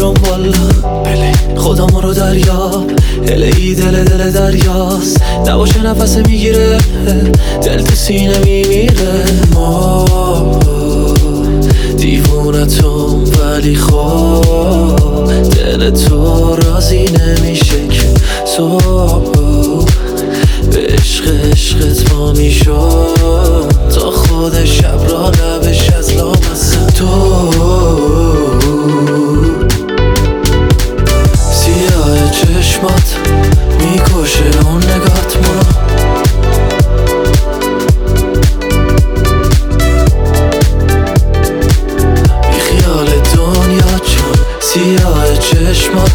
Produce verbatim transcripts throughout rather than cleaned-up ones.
میرم والا، بله خودمو رو دریاب، هلی دل دل دریاست، نباشه نفس میگیره، دل تو سینه میمیره. ما دیوونتم ولی خوب دل تو راضی نمیشه که تو به عشق عشقت ما میشم، تا خود شب را لبش از لامصه تو سیاه چشمات میکشه اون نگات منو، بی خیال دنیا چون سیاه چشمات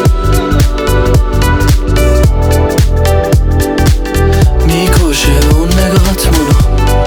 میکشه اون نگات منو.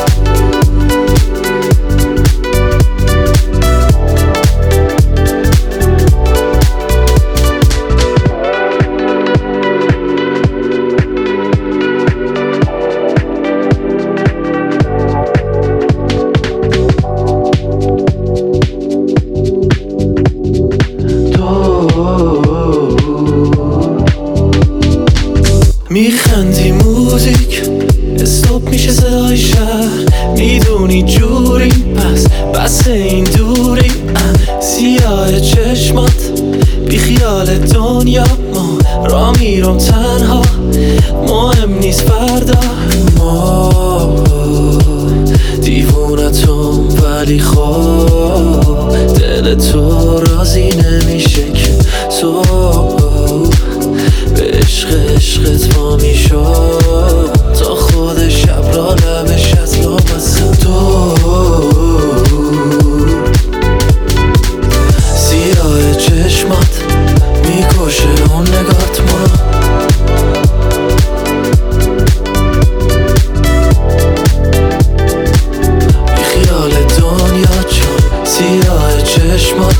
میخندی موزیک استوب میشه صدای شهر، میدونی جوری پس بس این دوری. سیاه چشمات بی خیال دنیا ما را میرم تنها، مهم نیست فردا. ما دیوونتم ولی خوب دل تو راضی نمیشه که تو به عشق عشقت ما میشم، تا خود شب را لبش از لامصه تو سیاه چشمات میکشه اون نگات منو، بی خیال دنیا چون سیاه چشمات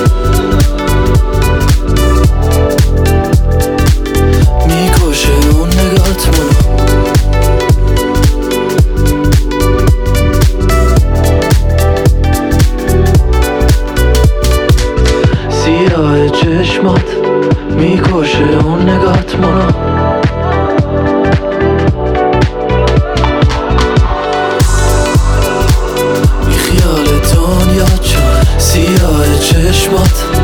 سیاه چشمات میکشه اون نگات منو، بی خیال دنیا چون سیاه چشمات